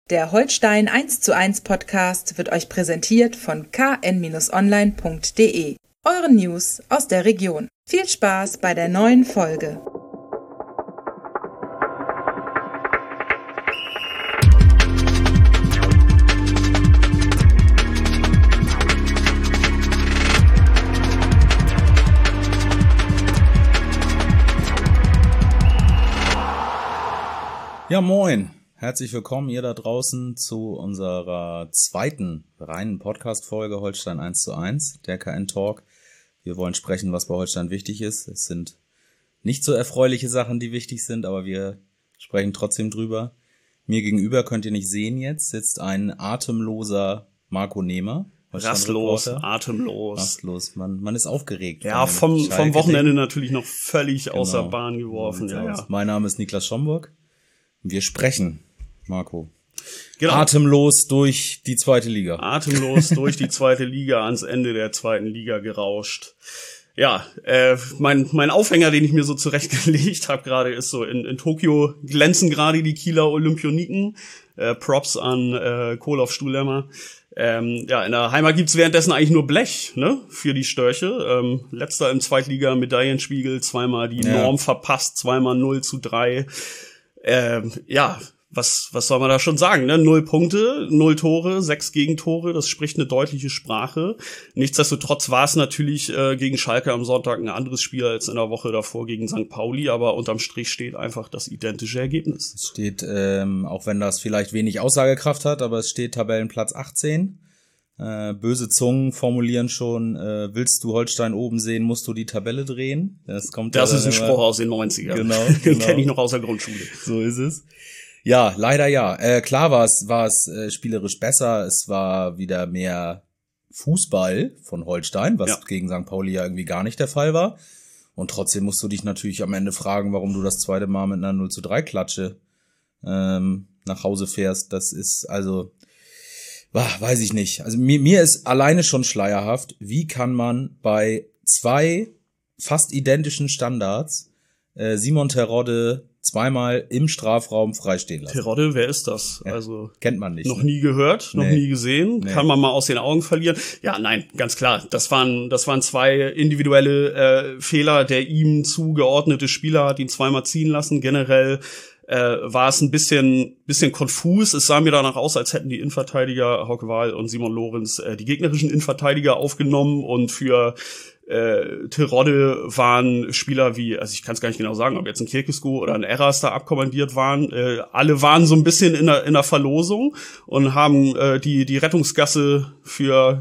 Der Holstein 1:1 Podcast wird euch präsentiert von kn-online.de. Eure News aus der Region. Viel Spaß bei der neuen Folge. Ja, moin. Herzlich willkommen ihr da draußen zu unserer zweiten reinen Podcast-Folge Holstein 1:1, der KN-Talk. Wir wollen sprechen, was bei Holstein wichtig ist. Es sind nicht so erfreuliche Sachen, die wichtig sind, aber wir sprechen trotzdem drüber. Mir gegenüber, könnt ihr nicht sehen jetzt, sitzt ein atemloser Marco Nehmer. Rastlos, atemlos. Rastlos, man ist aufgeregt. Ja, vom Wochenende natürlich noch völlig außer Bahn geworfen. Ja. Mein Name ist Niklas Schomburg. Wir sprechen, Marco. Genau. Atemlos durch die zweite Liga. Atemlos durch die zweite Liga, ans Ende der zweiten Liga gerauscht. Ja, mein Aufhänger, den ich mir so zurechtgelegt habe gerade, ist so, in Tokio glänzen gerade die Kieler Olympioniken. Props an Koloff Stuhlemmer. In der Heimat gibt's währenddessen eigentlich nur Blech, ne, für die Störche. Letzter im Zweitliga-Medaillenspiegel, zweimal die Norm verpasst, zweimal 0:3. Was soll man da schon sagen, ne? 0 Punkte, 0 Tore, 6 Gegentore, das spricht eine deutliche Sprache. Nichtsdestotrotz war es natürlich gegen Schalke am Sonntag ein anderes Spiel als in der Woche davor gegen St. Pauli, aber unterm Strich steht einfach das identische Ergebnis. Es steht, auch wenn das vielleicht wenig Aussagekraft hat, aber es steht Tabellenplatz 18. Böse Zungen formulieren schon, willst du Holstein oben sehen, musst du die Tabelle drehen. Das ist ein Spruch aus den 90ern. Genau. Den kenne ich noch aus der Grundschule. So ist es. Ja, leider ja. Klar war es spielerisch besser. Es war wieder mehr Fußball von Holstein, was gegen St. Pauli ja irgendwie gar nicht der Fall war. Und trotzdem musst du dich natürlich am Ende fragen, warum du das zweite Mal mit einer 0:3 Klatsche nach Hause fährst. Das ist also... weiß ich nicht. Also mir ist alleine schon schleierhaft, wie kann man bei zwei fast identischen Standards Simon Terodde zweimal im Strafraum freistehen lassen. Terodde, wer ist das? Ja, also kennt man nicht. Noch nie gehört, noch nie gesehen. Kann man mal aus den Augen verlieren. Ja, nein, ganz klar. Das waren zwei individuelle Fehler. Der ihm zugeordnete Spieler hat ihn zweimal ziehen lassen. Generell war es ein bisschen konfus. Es sah mir danach aus, als hätten die Innenverteidiger Hauke Wahl und Simon Lorenz die gegnerischen Innenverteidiger aufgenommen und für Terodde waren Spieler wie, also ich kann es gar nicht genau sagen, ob jetzt ein Kirkesko oder ein Eras da abkommandiert waren. Alle waren so ein bisschen in der Verlosung und haben die Rettungsgasse für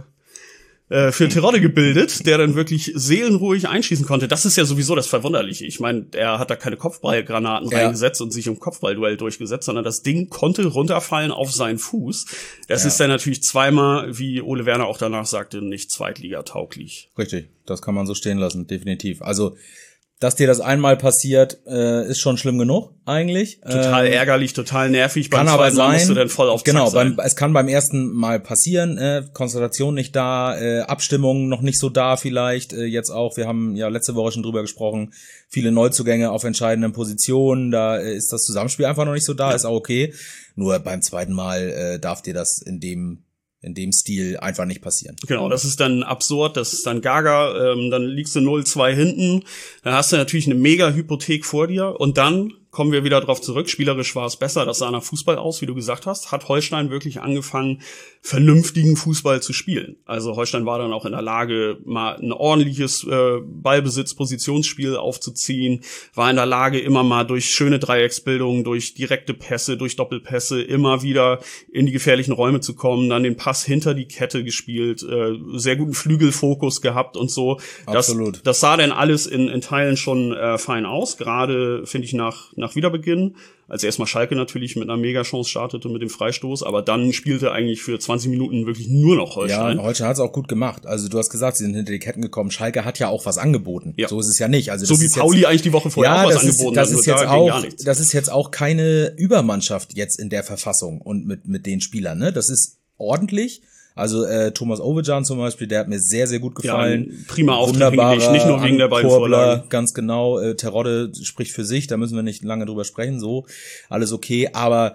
Terodde gebildet, der dann wirklich seelenruhig einschießen konnte. Das ist ja sowieso das Verwunderliche. Ich meine, er hat da keine Kopfballgranaten reingesetzt und sich im Kopfballduell durchgesetzt, sondern das Ding konnte runterfallen auf seinen Fuß. Das ist dann natürlich zweimal, wie Ole Werner auch danach sagte, nicht zweitligatauglich. Richtig, das kann man so stehen lassen, definitiv. Also, dass dir das einmal passiert, ist schon schlimm genug, eigentlich. Total ärgerlich, total nervig. Beim zweiten Mal musst du dann voll auf Zack sein. Es kann beim ersten Mal passieren, Konzentration nicht da, Abstimmung noch nicht so da vielleicht, jetzt auch, wir haben ja letzte Woche schon drüber gesprochen, viele Neuzugänge auf entscheidenden Positionen, da ist das Zusammenspiel einfach noch nicht so da, ist auch okay. Nur beim zweiten Mal darf dir das in dem Stil einfach nicht passieren. Genau, das ist dann absurd, das ist dann gaga, dann liegst du 0:2 hinten, dann hast du natürlich eine mega Hypothek vor dir und dann kommen wir wieder drauf zurück, spielerisch war es besser, das sah nach Fußball aus, wie du gesagt hast, hat Holstein wirklich angefangen, vernünftigen Fußball zu spielen. Also Holstein war dann auch in der Lage, mal ein ordentliches Ballbesitz-Positionsspiel aufzuziehen, war in der Lage, immer mal durch schöne Dreiecksbildungen, durch direkte Pässe, durch Doppelpässe immer wieder in die gefährlichen Räume zu kommen, dann den Pass hinter die Kette gespielt, sehr guten Flügelfokus gehabt und so. Absolut. Das sah dann alles in Teilen schon fein aus, gerade finde ich nach Wiederbeginn, als erstmal Schalke natürlich mit einer Mega-Chance startete mit dem Freistoß, aber dann spielte eigentlich für 20 Minuten wirklich nur noch Holstein. Ja, Holstein hat es auch gut gemacht. Also du hast gesagt, sie sind hinter die Ketten gekommen. Schalke hat ja auch was angeboten. Ja. So ist es ja nicht. Also so wie Pauli eigentlich die Woche vorher auch was angeboten hat. Das ist jetzt auch keine Übermannschaft jetzt in der Verfassung und mit den Spielern. Ne? Das ist ordentlich. Also Thomas Ovejan zum Beispiel, der hat mir sehr, sehr gut gefallen. Ja, prima Auftritt, nicht nur wegen der beiden Vorlagen. Ganz genau, Terodde spricht für sich, da müssen wir nicht lange drüber sprechen, so, alles okay, aber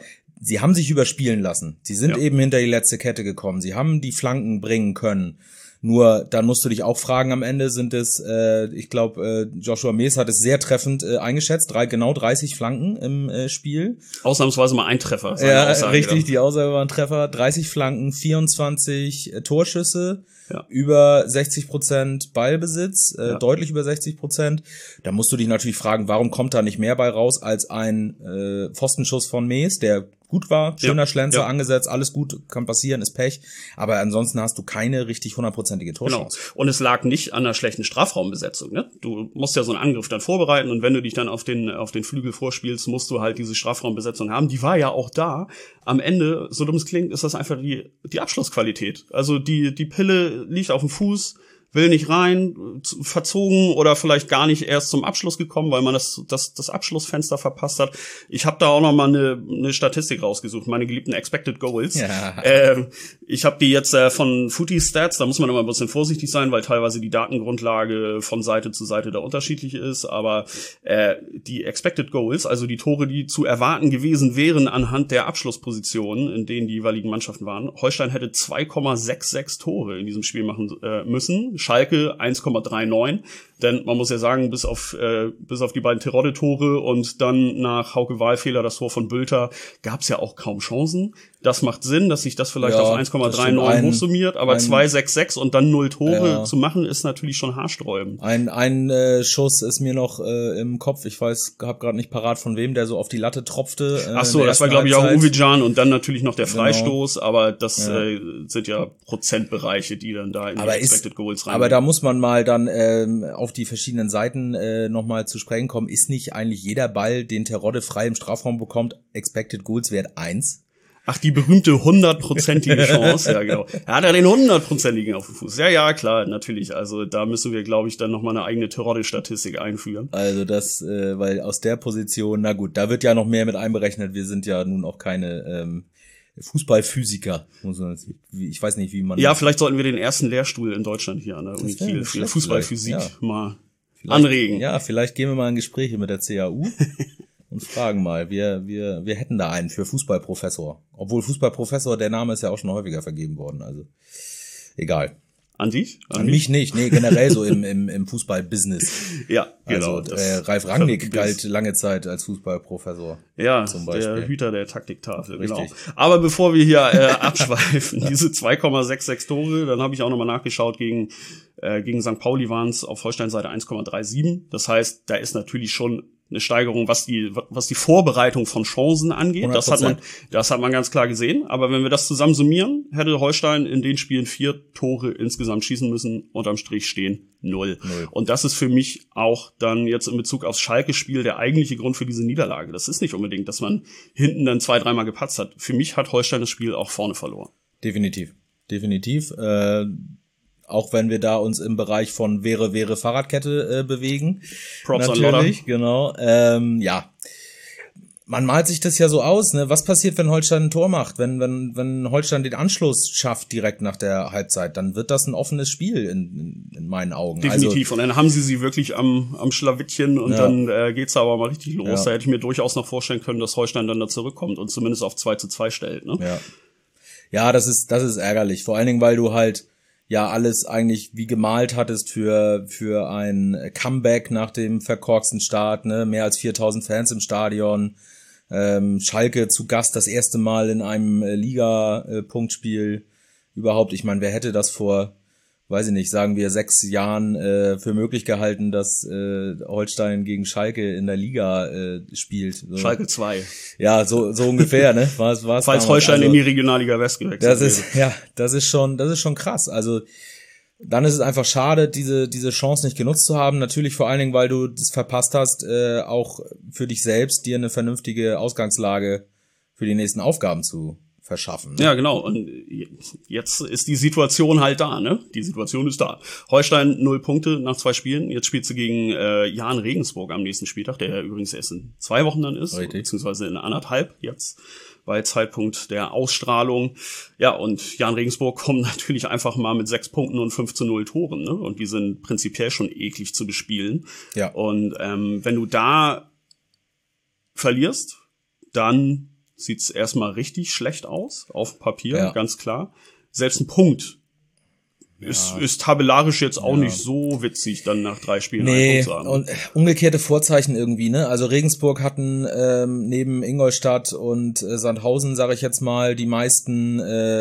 sie haben sich überspielen lassen. Sie sind eben hinter die letzte Kette gekommen. Sie haben die Flanken bringen können. Nur, dann musst du dich auch fragen, am Ende sind es, ich glaube, Joshua Mees hat es sehr treffend eingeschätzt, genau 30 Flanken im Spiel. Ausnahmsweise mal ein Treffer. Ja, richtig, die Aussage war ein Treffer. 30 Flanken, 24 Torschüsse, über 60% Ballbesitz, deutlich über 60%. Da musst du dich natürlich fragen, warum kommt da nicht mehr bei raus als ein Pfostenschuss von Mees, der gut war, schöner Schlenzer angesetzt, alles gut, kann passieren, ist Pech. Aber ansonsten hast du keine richtig 100%ige Torchance. Genau. Und es lag nicht an einer schlechten Strafraumbesetzung. Ne? Du musst ja so einen Angriff dann vorbereiten und wenn du dich dann auf den Flügel vorspielst, musst du halt diese Strafraumbesetzung haben. Die war ja auch da. Am Ende, so dumm es klingt, ist das einfach die Abschlussqualität. Also die Pille liegt auf dem Fuß, will nicht rein, verzogen oder vielleicht gar nicht erst zum Abschluss gekommen, weil man das Abschlussfenster verpasst hat. Ich habe da auch noch mal eine Statistik rausgesucht, meine geliebten Expected Goals. Ja. Ich habe die jetzt von Footy Stats, da muss man immer ein bisschen vorsichtig sein, weil teilweise die Datengrundlage von Seite zu Seite da unterschiedlich ist, aber die Expected Goals, also die Tore, die zu erwarten gewesen wären anhand der Abschlusspositionen, in denen die jeweiligen Mannschaften waren. Holstein hätte 2,66 Tore in diesem Spiel machen müssen. Schalke 1,39, denn man muss ja sagen, bis auf die beiden Terodde-Tore und dann nach Hauke Wahlfehler das Tor von Bülter gab's ja auch kaum Chancen. Das macht Sinn, dass sich das vielleicht auf 1,39 hochsummiert, aber 2,66 und dann 0 Tore zu machen, ist natürlich schon haarsträubend. Ein Schuss ist mir noch im Kopf, ich habe gerade nicht parat von wem, der so auf die Latte tropfte. Ach so, das war glaube ich auch Uwe Can und dann natürlich noch der Freistoß, aber das sind ja Prozentbereiche, die dann da in die Expected Goals rein. Aber da muss man mal dann auf die verschiedenen Seiten nochmal zu sprechen kommen. Ist nicht eigentlich jeder Ball, den Terodde frei im Strafraum bekommt, Expected Goals Wert 1? Ach, die berühmte 100%ige Chance, ja genau. Er hat ja den 100%igen auf dem Fuß. Ja, klar, natürlich. Also da müssen wir, glaube ich, dann nochmal eine eigene Terodde-Statistik einführen. Also das, weil aus der Position, na gut, da wird ja noch mehr mit einberechnet. Wir sind ja nun auch keine Fußballphysiker. Ich weiß nicht, wie man... Ja, vielleicht sollten wir den ersten Lehrstuhl in Deutschland hier an der Uni Kiel für Fußballphysik mal anregen. Ja, vielleicht gehen wir mal in Gespräche mit der CAU. Und fragen mal, wir hätten da einen für Fußballprofessor. Obwohl Fußballprofessor, der Name ist ja auch schon häufiger vergeben worden, also egal. An dich? An mich nicht, nee, generell so im Fußballbusiness. Ja, genau. Also Ralf Rangnick galt lange Zeit als Fußballprofessor. Ja, zum Beispiel. Der Hüter der Taktiktafel, richtig. Genau. Aber bevor wir hier abschweifen, diese 2,66 Tore, dann habe ich auch nochmal nachgeschaut, gegen St. Pauli waren es auf Holstein-Seite 1,37. Das heißt, da ist natürlich schon eine Steigerung, was die Vorbereitung von Chancen angeht. 100%. Das hat man ganz klar gesehen. Aber wenn wir das zusammen summieren, hätte Holstein in den Spielen 4 Tore insgesamt schießen müssen. Unterm Strich stehen 0. Und das ist für mich auch dann jetzt in Bezug aufs Schalke-Spiel der eigentliche Grund für diese Niederlage. Das ist nicht unbedingt, dass man hinten dann 2-3 Mal gepatzt hat. Für mich hat Holstein das Spiel auch vorne verloren. Definitiv. Auch wenn wir da uns im Bereich von wäre Fahrradkette bewegen. Props natürlich, genau. Ja, man malt sich das ja so aus, ne? Was passiert, wenn Holstein ein Tor macht? Wenn Holstein den Anschluss schafft direkt nach der Halbzeit, dann wird das ein offenes Spiel in meinen Augen. Definitiv. Und dann haben sie wirklich am Schlawittchen und dann geht's da aber mal richtig los. Ja. Da hätte ich mir durchaus noch vorstellen können, dass Holstein dann da zurückkommt und zumindest auf 2:2 stellt. Ne? Ja, das ist ärgerlich. Vor allen Dingen, weil du halt alles eigentlich wie gemalt hattest für ein Comeback nach dem verkorksten Start, ne? Mehr als 4000 Fans im Stadion, Schalke zu Gast das erste Mal in einem Liga-Punktspiel überhaupt. Ich meine, wer hätte das vor, weiß ich nicht, sagen wir 6 Jahren für möglich gehalten, dass Holstein gegen Schalke in der Liga spielt. So. Schalke 2. Ja, so ungefähr, ne? Falls Holstein in die Regionalliga West gewechselt das ist schon krass. Also dann ist es einfach schade, diese Chance nicht genutzt zu haben. Natürlich vor allen Dingen, weil du das verpasst hast, auch für dich selbst dir eine vernünftige Ausgangslage für die nächsten Aufgaben zu verschaffen. Ne? Ja, genau. Und jetzt ist die Situation halt da, ne? Die Situation ist da. Holstein 0 Punkte nach 2 Spielen. Jetzt spielt sie gegen Jahn Regensburg am nächsten Spieltag, der übrigens erst in 2 Wochen dann ist, beziehungsweise in 1,5 jetzt bei Zeitpunkt der Ausstrahlung. Ja, und Jahn Regensburg kommt natürlich einfach mal mit 6 Punkten und 5:0 Toren, ne? Und die sind prinzipiell schon eklig zu bespielen. Ja. Und wenn du da verlierst, dann sieht's erstmal richtig schlecht aus, auf Papier, ganz klar. Selbst ein Punkt ist tabellarisch jetzt auch nicht so witzig, dann nach 3 Spielen einen Punkt zu haben. Und umgekehrte Vorzeichen irgendwie, ne? Also Regensburg hatten neben Ingolstadt und Sandhausen, sage ich jetzt mal, die meisten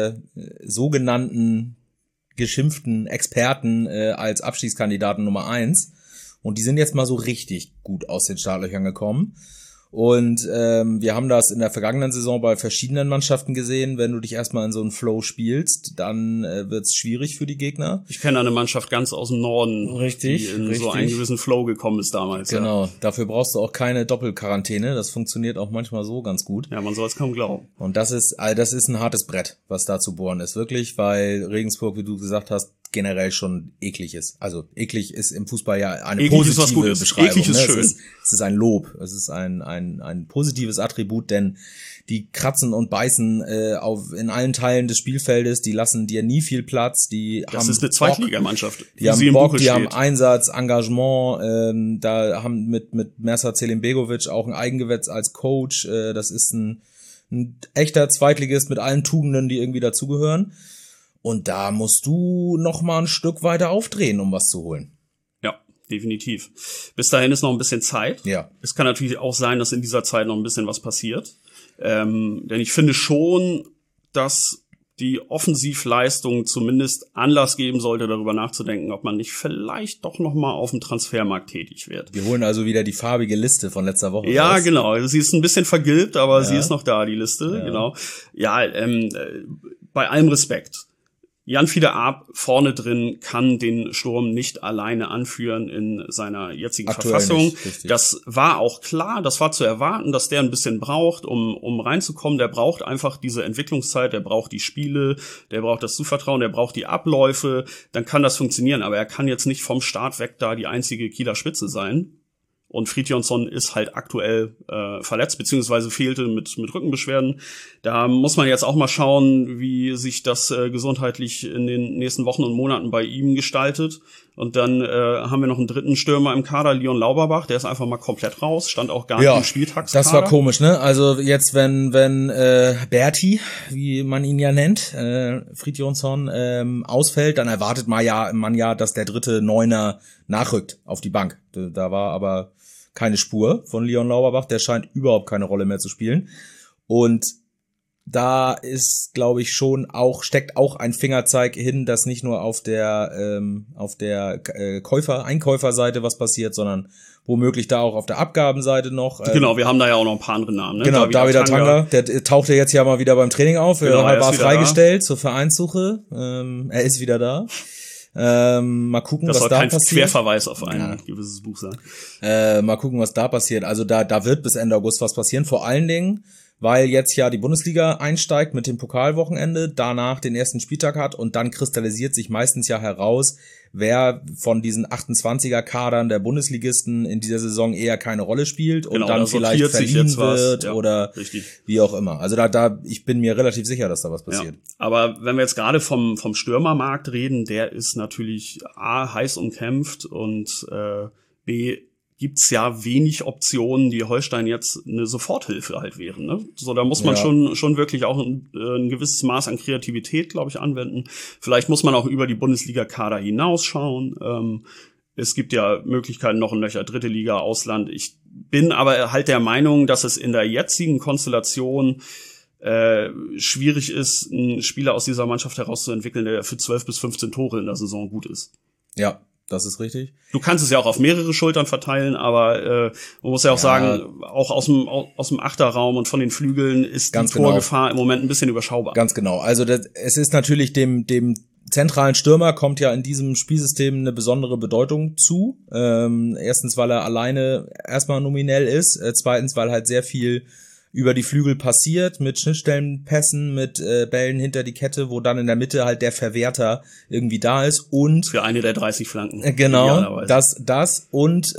sogenannten geschimpften Experten als Abstiegskandidaten Nummer 1. Und die sind jetzt mal so richtig gut aus den Startlöchern gekommen. Und wir haben das in der vergangenen Saison bei verschiedenen Mannschaften gesehen. Wenn du dich erstmal in so einen Flow spielst, dann wird's schwierig für die Gegner. Ich kenne eine Mannschaft ganz aus dem Norden, die in so einen gewissen Flow gekommen ist damals. Genau, dafür brauchst du auch keine Doppelquarantäne. Das funktioniert auch manchmal so ganz gut. Ja, man soll es kaum glauben. Und das ist ein hartes Brett, was da zu bohren ist. Wirklich, weil Regensburg, wie du gesagt hast, generell schon eklig ist. Also eklig ist im Fußball ja eine eklig positive Beschreibung. Eklig ist schön. Es ist ein Lob. Es ist ein positives Attribut, denn die kratzen und beißen in allen Teilen des Spielfeldes. Die lassen dir nie viel Platz. Das ist eine Zweitligamannschaft. Die haben Bock, die haben Einsatz, Engagement. Da haben mit Mersat Selimbegovic auch ein Eigengewächs als Coach. Das ist ein echter Zweitligist mit allen Tugenden, die irgendwie dazugehören. Und da musst du noch mal ein Stück weiter aufdrehen, um was zu holen. Ja, definitiv. Bis dahin ist noch ein bisschen Zeit. Ja. Es kann natürlich auch sein, dass in dieser Zeit noch ein bisschen was passiert. Denn ich finde schon, dass die Offensivleistung zumindest Anlass geben sollte, darüber nachzudenken, ob man nicht vielleicht doch noch mal auf dem Transfermarkt tätig wird. Wir holen also wieder die farbige Liste von letzter Woche. Ja, raus. Genau. Sie ist ein bisschen vergilbt, aber sie ist noch da, die Liste. Ja. Genau. Ja, bei allem Respekt. Jan-Fiete Arp vorne drin kann den Sturm nicht alleine anführen in seiner jetzigen aktuell Verfassung. Nicht, das war auch klar, das war zu erwarten, dass der ein bisschen braucht, um reinzukommen. Der braucht einfach diese Entwicklungszeit, der braucht die Spiele, der braucht das Zuvertrauen, der braucht die Abläufe, dann kann das funktionieren. Aber er kann jetzt nicht vom Start weg da die einzige Kieler Spitze sein. Und Fridtjonsson ist halt aktuell verletzt, beziehungsweise fehlte mit Rückenbeschwerden. Da muss man jetzt auch mal schauen, wie sich das gesundheitlich in den nächsten Wochen und Monaten bei ihm gestaltet. Und dann haben wir noch einen dritten Stürmer im Kader, Leon Lauberbach, der ist einfach mal komplett raus, stand auch gar nicht im Spieltagskader. Das war komisch, ne? Also jetzt, wenn Berti, wie man ihn ja nennt, Fridtjonsson, ausfällt, dann erwartet man ja, dass der dritte Neuner nachrückt auf die Bank. Da war aber keine Spur von Leon Lauberbach, der scheint überhaupt keine Rolle mehr zu spielen. Und da ist, glaube ich, steckt auch ein Fingerzeig hin, dass nicht nur auf der Einkäuferseite was passiert, sondern womöglich da auch auf der Abgabenseite noch. Genau, wir haben da ja auch noch ein paar andere Namen. Ne? Genau, David Atanga, der tauchte jetzt ja mal wieder beim Training auf, genau, er war freigestellt zur Vereinssuche, er ist wieder da. Mal gucken, was da passiert. Das soll kein Querverweis auf ein gewisses Buch sein. Mal gucken, was da passiert. Also da wird bis Ende August was passieren. Vor allen Dingen, weil jetzt ja die Bundesliga einsteigt mit dem Pokalwochenende, danach den ersten Spieltag hat und dann kristallisiert sich meistens ja heraus, wer von diesen 28er-Kadern der Bundesligisten in dieser Saison eher keine Rolle spielt und dann vielleicht verliehen wird oder wie auch immer. Also ich bin mir relativ sicher, dass da was passiert. Ja. Aber wenn wir jetzt gerade vom Stürmermarkt reden, der ist natürlich A, heiß umkämpft und B, gibt's ja wenig Optionen, die Holstein jetzt eine Soforthilfe halt wären. Ne? So, da muss man schon wirklich auch ein gewisses Maß an Kreativität, glaube ich, anwenden. Vielleicht muss man auch über die Bundesliga-Kader hinausschauen. Es gibt ja Möglichkeiten noch in Löcher, dritte Liga, Ausland. Ich bin aber halt der Meinung, dass es in der jetzigen Konstellation schwierig ist, einen Spieler aus dieser Mannschaft herauszuentwickeln, der für 12 bis 15 Tore in der Saison gut ist. Ja. Das ist richtig. Du kannst es ja auch auf mehrere Schultern verteilen, aber man muss ja auch sagen, auch aus dem Achterraum und von den Flügeln ist die Torgefahr im Moment ein bisschen überschaubar. Ganz genau. Also es ist natürlich dem zentralen Stürmer kommt ja in diesem Spielsystem eine besondere Bedeutung zu. Erstens, weil er alleine erstmal nominell ist. Zweitens, weil halt sehr viel über die Flügel passiert, mit Schnittstellenpässen, mit Bällen hinter die Kette, wo dann in der Mitte halt der Verwerter irgendwie da ist und für eine der 30 Flanken. Genau, das und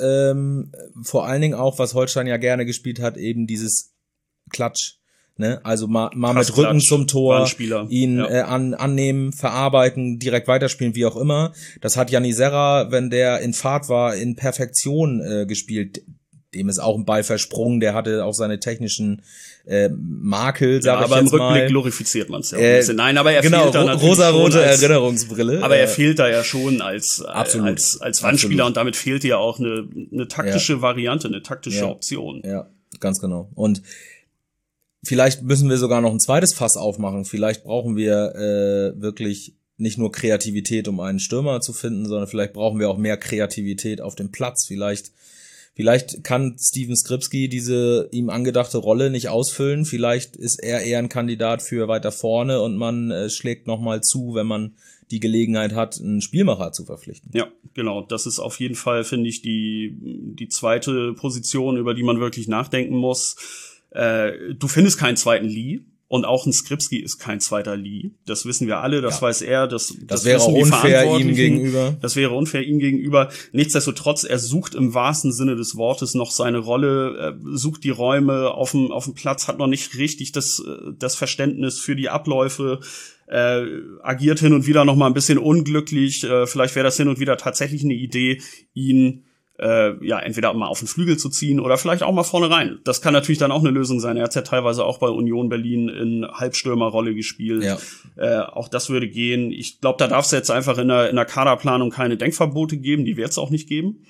vor allen Dingen auch, was Holstein ja gerne gespielt hat, eben dieses Klatsch. Ne? Also mal mit Rücken zum Tor, ihn annehmen, verarbeiten, direkt weiterspielen, wie auch immer. Das hat Janni Serra, wenn der in Fahrt war, in Perfektion gespielt. dem ist auch ein Ball versprungen, der hatte auch seine technischen Makel, sag ich jetzt mal. Aber im Rückblick glorifiziert man es ja auch ein bisschen. Nein, aber er fehlt da natürlich rosarote schon als, Erinnerungsbrille. Aber er fehlt da ja schon als Wandspieler Absolut. und damit fehlt ja auch eine taktische Variante, eine taktische Option. Ja, ganz genau. Und vielleicht müssen wir sogar noch ein zweites Fass aufmachen. Vielleicht brauchen wir wirklich nicht nur Kreativität, um einen Stürmer zu finden, sondern vielleicht brauchen wir auch mehr Kreativität auf dem Platz. Vielleicht kann Steven Skripski diese ihm angedachte Rolle nicht ausfüllen. Vielleicht ist er eher ein Kandidat für weiter vorne und man schlägt nochmal zu, wenn man die Gelegenheit hat, einen Spielmacher zu verpflichten. Ja, genau. Das ist auf jeden Fall, finde ich, die zweite Position, über die man wirklich nachdenken muss. Du findest keinen zweiten Lee. Und auch ein Skripski ist kein zweiter Lee. Das wissen wir alle, das weiß er, das wäre wissen auch die unfair ihm Verantwortlichen. gegenüber. Das wäre unfair ihm gegenüber. Nichtsdestotrotz, er sucht im wahrsten Sinne des Wortes noch seine Rolle, er sucht die Räume auf dem Platz, hat noch nicht richtig das Verständnis für die Abläufe, agiert hin und wieder noch mal ein bisschen unglücklich. Vielleicht wäre das hin und wieder tatsächlich eine Idee, ihn entweder mal auf den Flügel zu ziehen oder vielleicht auch mal vorne rein. Das kann natürlich dann auch eine Lösung sein. Er hat ja teilweise auch bei Union Berlin in Halbstürmerrolle gespielt. Ja. Auch das würde gehen. Ich glaube, da darf es jetzt einfach in der Kaderplanung keine Denkverbote geben. Die wird es auch nicht geben.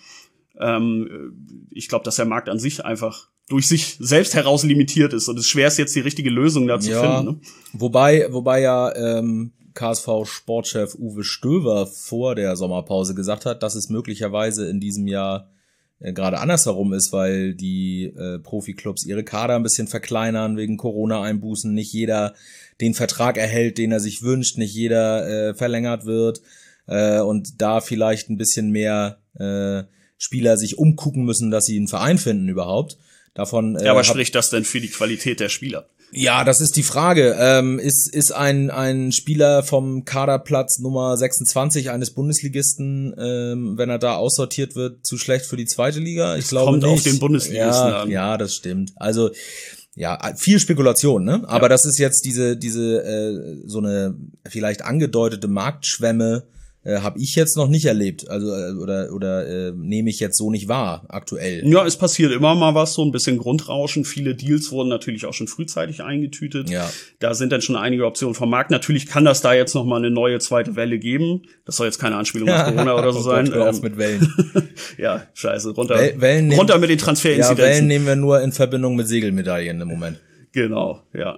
Ich glaube, dass der Markt an sich einfach durch sich selbst heraus limitiert ist und es schwer ist, jetzt die richtige Lösung da zu finden. Ne? Wobei ja KSV-Sportchef Uwe Stöver vor der Sommerpause gesagt hat, dass es möglicherweise in diesem Jahr gerade andersherum ist, weil die Profiklubs ihre Kader ein bisschen verkleinern wegen Corona-Einbußen. Nicht jeder den Vertrag erhält, den er sich wünscht, nicht jeder verlängert wird und da vielleicht ein bisschen mehr Spieler sich umgucken müssen, dass sie einen Verein finden überhaupt. Davon. Aber spricht das denn für die Qualität der Spieler? Ja, das ist die Frage. Ist ein Spieler vom Kaderplatz Nummer 26 eines Bundesligisten, wenn er da aussortiert wird, zu schlecht für die zweite Liga? Ich glaube nicht. Kommt auf den Bundesligisten an. Ja, das stimmt. Also ja, viel Spekulation, ne? Aber das ist jetzt diese so eine vielleicht angedeutete Marktschwemme. Habe ich jetzt noch nicht erlebt, also oder nehme ich jetzt so nicht wahr aktuell. Ja, es passiert immer mal was, so ein bisschen Grundrauschen. Viele Deals wurden natürlich auch schon frühzeitig eingetütet. Ja. Da sind dann schon einige Optionen vom Markt. Natürlich kann das da jetzt noch mal eine neue zweite Welle geben. Das soll jetzt keine Anspielung auf Corona oder so sein. Gott, hör auf mit Wellen. Ja, scheiße, runter mit den Transferinzidenzen. Ja, Wellen nehmen wir nur in Verbindung mit Segelmedaillen im Moment. Genau, ja.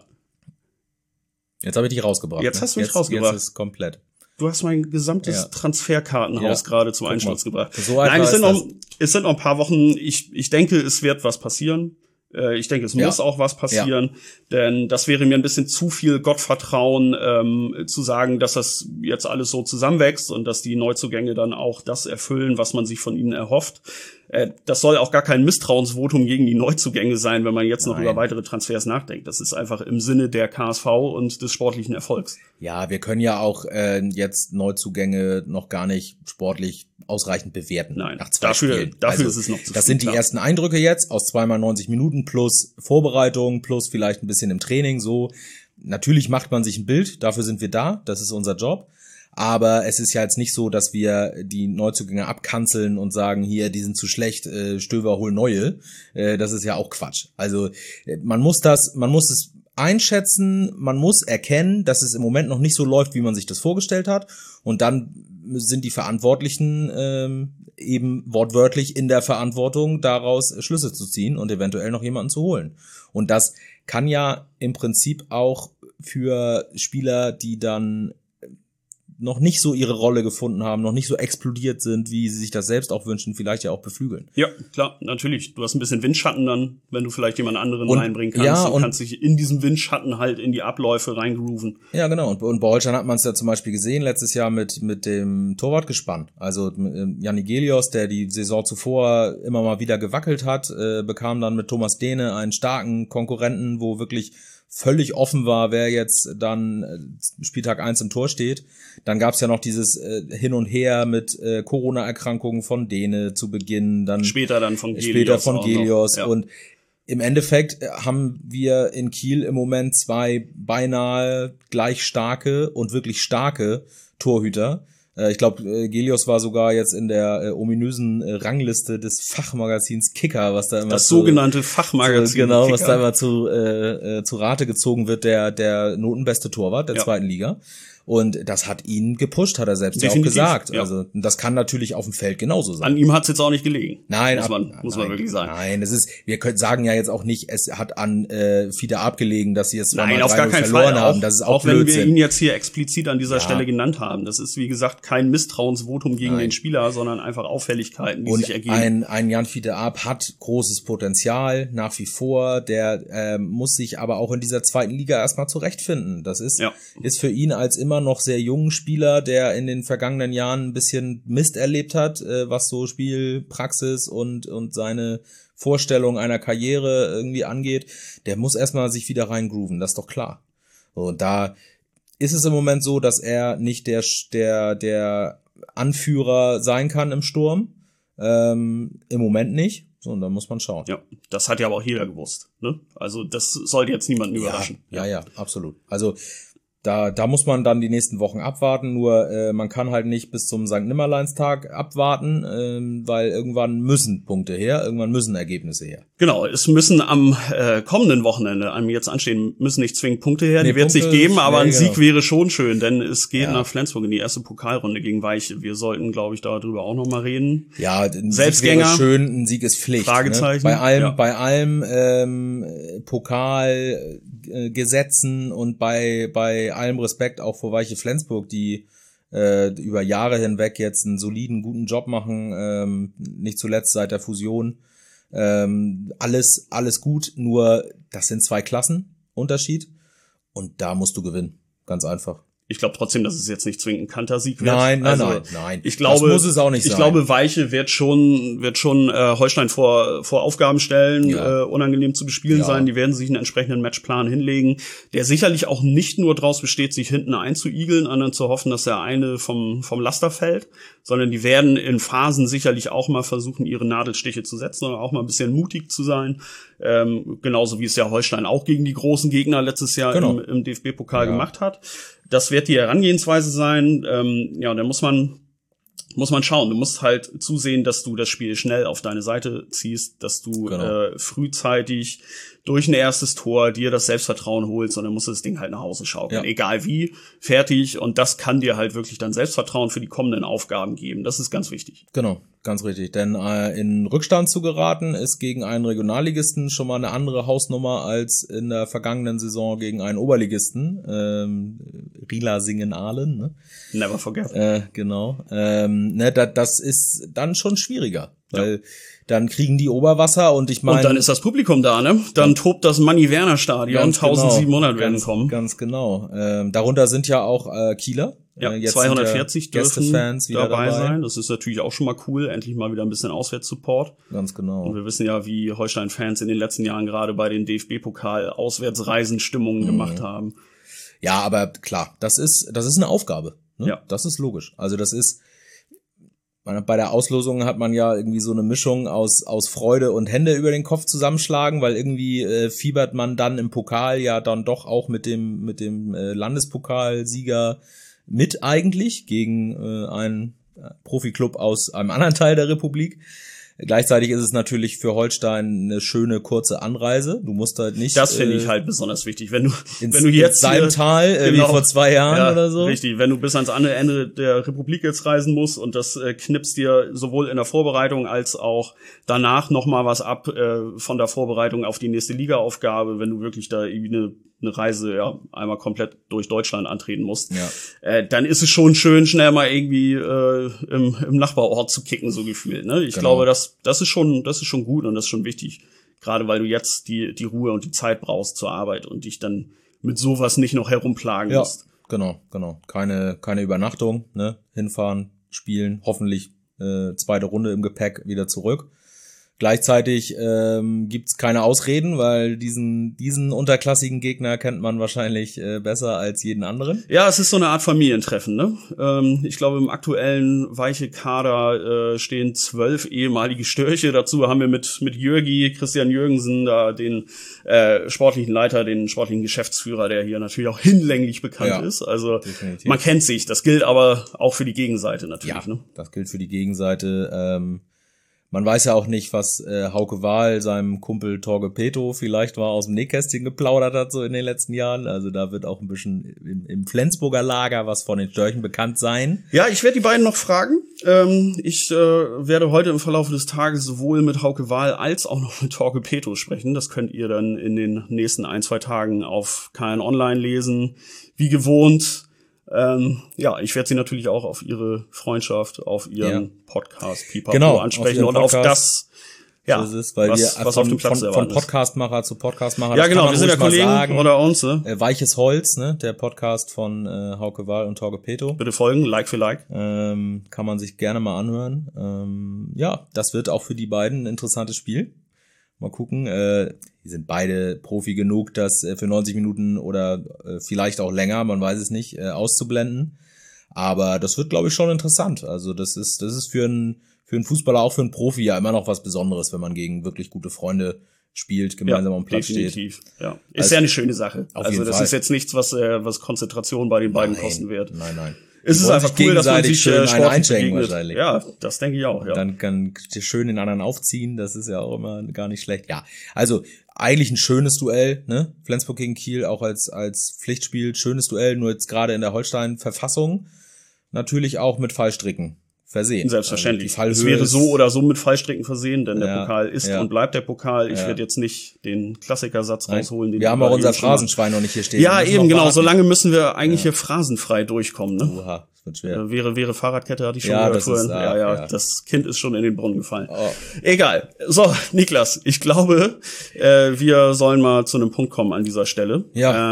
Jetzt habe ich dich rausgebracht. Jetzt hast du mich rausgebracht. Jetzt ist komplett. Du hast mein gesamtes Transferkartenhaus gerade zum Einsturz gebracht. So Nein, es sind noch ein paar Wochen. Ich denke, es wird was passieren. Ich denke, es muss auch was passieren, denn das wäre mir ein bisschen zu viel Gottvertrauen, zu sagen, dass das jetzt alles so zusammenwächst und dass die Neuzugänge dann auch das erfüllen, was man sich von ihnen erhofft. Das soll auch gar kein Misstrauensvotum gegen die Neuzugänge sein, wenn man jetzt noch über weitere Transfers nachdenkt. Das ist einfach im Sinne der KSV und des sportlichen Erfolgs. Ja, wir können ja auch jetzt Neuzugänge noch gar nicht sportlich ausreichend bewerten. Nein, nach 2 Spielen. Dafür ist es noch zu früh. Das sind die ersten Eindrücke jetzt aus 2x 90 Minuten plus Vorbereitung plus vielleicht ein bisschen im Training. So, natürlich macht man sich ein Bild, dafür sind wir da, das ist unser Job. Aber es ist ja jetzt nicht so, dass wir die Neuzugänge abkanzeln und sagen, hier, die sind zu schlecht, Stöver, hol neue. Das ist ja auch Quatsch. Also man muss es einschätzen, man muss erkennen, dass es im Moment noch nicht so läuft, wie man sich das vorgestellt hat. Und dann sind die Verantwortlichen eben wortwörtlich in der Verantwortung, daraus Schlüsse zu ziehen und eventuell noch jemanden zu holen. Und das kann ja im Prinzip auch für Spieler, die dann noch nicht so ihre Rolle gefunden haben, noch nicht so explodiert sind, wie sie sich das selbst auch wünschen, vielleicht ja auch beflügeln. Ja, klar, natürlich. Du hast ein bisschen Windschatten dann, wenn du vielleicht jemand anderen reinbringen kannst. Ja, und kannst dich in diesem Windschatten halt in die Abläufe reingrooven. Ja, genau. Und bei Holstein hat man es ja zum Beispiel gesehen, letztes Jahr mit dem Torwartgespann. Also Yannick Gelios, der die Saison zuvor immer mal wieder gewackelt hat, bekam dann mit Thomas Dehne einen starken Konkurrenten, wo wirklich völlig offen war, wer jetzt dann Spieltag 1 im Tor steht. Dann gab's ja noch dieses Hin und Her mit Corona-Erkrankungen von Dehne zu Beginn. Dann später von Gelios. Ja. Und im Endeffekt haben wir in Kiel im Moment 2 beinahe gleich starke und wirklich starke Torhüter. Ich glaube, Gelios war sogar jetzt in der ominösen Rangliste des Fachmagazins Kicker, was da immer das sogenannte Fachmagazin genau, Kicker. Was da immer zu Rate gezogen wird, der notenbeste Torwart der zweiten Liga. Und das hat ihn gepusht, hat er selbst Definitiv, ja auch gesagt. ja. Also das kann natürlich auf dem Feld genauso sein. An ihm hat's jetzt auch nicht gelegen. Nein, muss man wirklich sagen. Nein, wir sagen ja jetzt auch nicht, es hat an Fiete Arp gelegen, dass sie es Nein, auf gar keinen verloren Fall. haben. Das ist auch wenn Blödsinn. wir ihn jetzt hier explizit an dieser Stelle genannt haben. Das ist, wie gesagt, kein Misstrauensvotum gegen den Spieler, sondern einfach Auffälligkeiten, die sich ergeben. Ein Jan Fiete Arp hat großes Potenzial nach wie vor. Der muss sich aber auch in dieser zweiten Liga erstmal zurechtfinden. Das ist für ihn als immer noch sehr jungen Spieler, der in den vergangenen Jahren ein bisschen Mist erlebt hat, was so Spielpraxis und seine Vorstellung einer Karriere irgendwie angeht, der muss erstmal sich wieder reingrooven, das ist doch klar. Und da ist es im Moment so, dass er nicht der Anführer sein kann im Sturm. Im Moment nicht. So, und da muss man schauen. Ja, das hat ja aber auch jeder gewusst, ne? Also das sollte jetzt niemanden überraschen. Ja, absolut. Also da muss man dann die nächsten Wochen abwarten, nur man kann halt nicht bis zum St. Nimmerleinstag abwarten, weil irgendwann müssen Punkte her, irgendwann müssen Ergebnisse her. Genau, es müssen am kommenden Wochenende, einem jetzt anstehen, müssen nicht zwingend Punkte her, die wird es nicht geben, aber ein Sieg wäre schon schön, denn es geht nach Flensburg in die erste Pokalrunde gegen Weiche. Wir sollten, glaube ich, darüber auch noch mal reden. Ja, ein Selbstgänger, Sieg wäre schön, ein Sieg ist Pflicht. Fragezeichen. Ne? Bei allem Pokalgesetzen und bei allem Respekt auch vor Weiche Flensburg, die über Jahre hinweg jetzt einen soliden, guten Job machen, nicht zuletzt seit der Fusion. Alles gut, nur das sind 2 Klassen Unterschied und da musst du gewinnen, ganz einfach. Ich glaube trotzdem, dass es jetzt nicht zwingend ein Kantersieg wird. Nein. Ich glaube, das muss es auch nicht sein. Ich glaube, Weiche wird schon Holstein vor Aufgaben stellen, unangenehm zu bespielen sein. Die werden sich einen entsprechenden Matchplan hinlegen, der sicherlich auch nicht nur daraus besteht, sich hinten einzuigeln, anderen zu hoffen, dass der eine vom Laster fällt, sondern die werden in Phasen sicherlich auch mal versuchen, ihre Nadelstiche zu setzen oder auch mal ein bisschen mutig zu sein. Genauso wie es ja Holstein auch gegen die großen Gegner letztes Jahr im DFB-Pokal gemacht hat. Das wird die Herangehensweise sein. Und dann muss man schauen. Du musst halt zusehen, dass du das Spiel schnell auf deine Seite ziehst, dass du frühzeitig durch ein erstes Tor dir das Selbstvertrauen holst und dann musst du das Ding halt nach Hause schaukeln. Egal wie, fertig. Und das kann dir halt wirklich dann Selbstvertrauen für die kommenden Aufgaben geben. Das ist ganz wichtig. Genau, ganz richtig. Denn in Rückstand zu geraten ist gegen einen Regionalligisten schon mal eine andere Hausnummer als in der vergangenen Saison gegen einen Oberligisten. Rielasingen-Ahlen, ne? Never forget. Genau. Das ist dann schon schwieriger, weil dann kriegen die Oberwasser und ich meine... Und dann ist das Publikum da, ne? Dann tobt das Manni-Werner-Stadion, 1700 werden kommen. Ganz genau. Darunter sind ja auch Kieler. Ja, jetzt 240 dürfen wieder dabei sein. Das ist natürlich auch schon mal cool. Endlich mal wieder ein bisschen Auswärtssupport. Ganz genau. Und wir wissen ja, wie Holstein-Fans in den letzten Jahren gerade bei den DFB-Pokal-Auswärtsreisen Stimmungen gemacht haben. Ja, aber klar, das ist eine Aufgabe. Ne? Ja. Das ist logisch. Also das ist... Bei der Auslosung hat man ja irgendwie so eine Mischung aus Freude und Hände über den Kopf zusammenschlagen, weil irgendwie fiebert man dann im Pokal ja dann doch auch mit dem Landespokalsieger mit eigentlich gegen einen Profiklub aus einem anderen Teil der Republik. Gleichzeitig ist es natürlich für Holstein eine schöne kurze Anreise. Du musst halt nicht. Das finde ich halt besonders wichtig, wenn du ins jetzt Salmtal wie vor 2 Jahren oder so. Richtig, wenn du bis ans andere Ende der Republik jetzt reisen musst und das knippst dir sowohl in der Vorbereitung als auch danach noch mal was ab von der Vorbereitung auf die nächste Ligaaufgabe, wenn du wirklich da irgendwie eine Reise einmal komplett durch Deutschland antreten musst, dann ist es schon schön, schnell mal irgendwie im Nachbarort zu kicken, so gefühlt. Ne? Ich glaube, das ist schon gut und das ist schon wichtig, gerade weil du jetzt die Ruhe und die Zeit brauchst zur Arbeit und dich dann mit sowas nicht noch herumplagen musst. Genau. Keine Übernachtung, ne? Hinfahren, spielen, hoffentlich 2. Runde im Gepäck wieder zurück. Gleichzeitig gibt's keine Ausreden, weil diesen unterklassigen Gegner kennt man wahrscheinlich besser als jeden anderen. Ja, es ist so eine Art Familientreffen, ne? Ich glaube, im aktuellen Weiche-Kader stehen 12 ehemalige Störche. Dazu haben wir mit Christian Jürgensen, da den sportlichen Leiter, den sportlichen Geschäftsführer, der hier natürlich auch hinlänglich bekannt ist. Also definitiv. Man kennt sich. Das gilt aber auch für die Gegenseite natürlich. Ja, ne? Das gilt für die Gegenseite. Man weiß ja auch nicht, was Hauke Wahl seinem Kumpel Torge Peto vielleicht mal aus dem Nähkästchen geplaudert hat so in den letzten Jahren. Also da wird auch ein bisschen im Flensburger Lager was von den Störchen bekannt sein. Ja, ich werde die beiden noch fragen. Ich werde heute im Verlauf des Tages sowohl mit Hauke Wahl als auch noch mit Torge Peto sprechen. Das könnt ihr dann in den nächsten 1-2 Tagen auf KN Online lesen. Wie gewohnt. Ich werde sie natürlich auch auf ihre Freundschaft, auf ihren Podcast Pipapo ansprechen und auf das, so ist es, weil was auf dem Platz von Podcastmacher zu Podcastmacher. Ja, genau, wir sind ja Kollegen oder uns, ne? Weiches Holz, ne? Der Podcast von Hauke Wahl und Torge Peto. Bitte folgen, Like für Like. Kann man sich gerne mal anhören. Das wird auch für die beiden ein interessantes Spiel. Mal gucken, die sind beide Profi genug, das für 90 Minuten oder vielleicht auch länger, man weiß es nicht, auszublenden. Aber das wird, glaube ich, schon interessant. Also das ist für einen Fußballer, auch für einen Profi ja immer noch was Besonderes, wenn man gegen wirklich gute Freunde spielt, gemeinsam am Platz definitiv. Steht. Ja, ist ja eine schöne Sache. Also das ist jetzt nichts, was Konzentration bei den beiden kosten wird. Nein. Es ist einfach cool, dass man sich schön einschenken wahrscheinlich. Ja, das denke ich auch. Ja. Dann kann schön den anderen aufziehen, das ist ja auch immer gar nicht schlecht. Ja, also eigentlich ein schönes Duell, ne? Flensburg gegen Kiel auch als Pflichtspiel, schönes Duell, nur jetzt gerade in der Holstein-Verfassung natürlich auch mit Fallstricken versehen. Selbstverständlich. Also es wäre so oder so mit Fallstricken versehen, denn der Pokal ist und bleibt der Pokal. Ich werde jetzt nicht den Klassikersatz rausholen. Den wir haben auch unser Phrasenschwein noch nicht hier stehen. Ja, eben, genau. Solange müssen wir eigentlich hier phrasenfrei durchkommen. Ne? Oha, das wird schwer. Wäre Fahrradkette, hatte ich schon gehört. Das Kind ist schon in den Brunnen gefallen. Oh. Egal. So, Niklas, ich glaube, wir sollen mal zu einem Punkt kommen an dieser Stelle.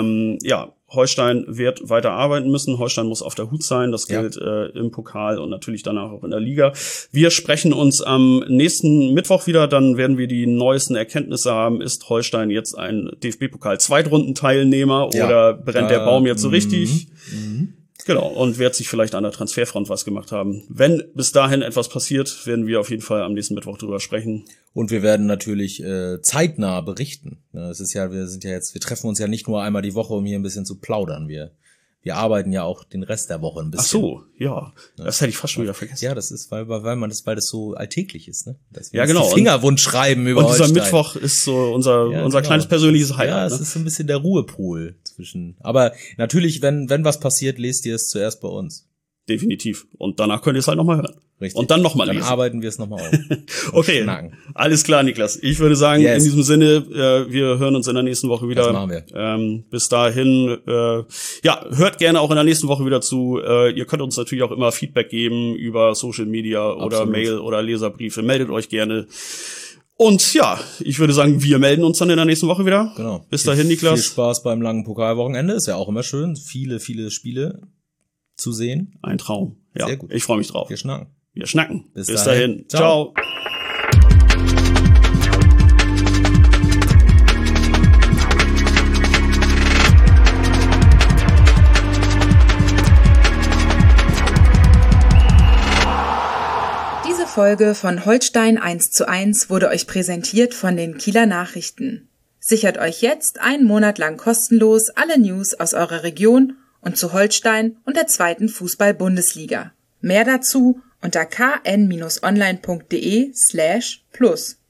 Holstein wird weiter arbeiten müssen. Holstein muss auf der Hut sein. Das gilt im Pokal und natürlich danach auch in der Liga. Wir sprechen uns am nächsten Mittwoch wieder. Dann werden wir die neuesten Erkenntnisse haben. Ist Holstein jetzt ein DFB-Pokal-Zweitrundenteilnehmer oder brennt der Baum jetzt so richtig? Genau, und wird sich vielleicht an der Transferfront was gemacht haben. Wenn bis dahin etwas passiert, werden wir auf jeden Fall am nächsten Mittwoch drüber sprechen. Und wir werden natürlich zeitnah berichten. Es ist ja, wir treffen uns ja nicht nur einmal die Woche, um hier ein bisschen zu plaudern. Wir arbeiten ja auch den Rest der Woche ein bisschen. Ach so, ja. Das hätte ich fast schon wieder vergessen. Ja, das ist, weil das so alltäglich ist, ne? Dass wir ja, genau. Die Fingerwund schreiben über Holstein. Und dieser Mittwoch ist so unser kleines persönliches Highlight. Ja, es ist so ein bisschen der Ruhepool zwischen. Aber natürlich, wenn was passiert, lest ihr es zuerst bei uns. Definitiv. Und danach könnt ihr es halt nochmal hören. Richtig. Und dann nochmal lesen. Dann arbeiten wir es nochmal auf. Okay, alles klar, Niklas. Ich würde sagen, in diesem Sinne, wir hören uns in der nächsten Woche wieder. Das machen wir. Bis dahin, hört gerne auch in der nächsten Woche wieder zu. Ihr könnt uns natürlich auch immer Feedback geben über Social Media oder Mail oder Leserbriefe. Meldet euch gerne. Und ja, ich würde sagen, wir melden uns dann in der nächsten Woche wieder. Genau. Bis dahin, Niklas. Viel Spaß beim langen Pokalwochenende. Ist ja auch immer schön. Viele Spiele zu sehen. Ein Traum. Ja, sehr gut. Ich freue mich drauf. Wir schnacken. Bis dahin. Ciao. Diese Folge von Holstein 1:1 wurde euch präsentiert von den Kieler Nachrichten. Sichert euch jetzt einen Monat lang kostenlos alle News aus eurer Region und zu Holstein und der 2. Fußball-Bundesliga. Mehr dazu unter kn-online.de/plus.